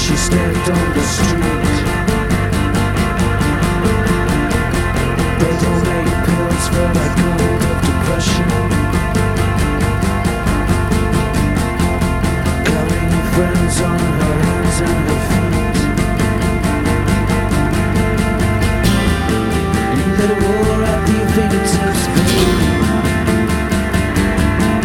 She stepped on the street. They don't make pills for that kind of depression. Calling your friends on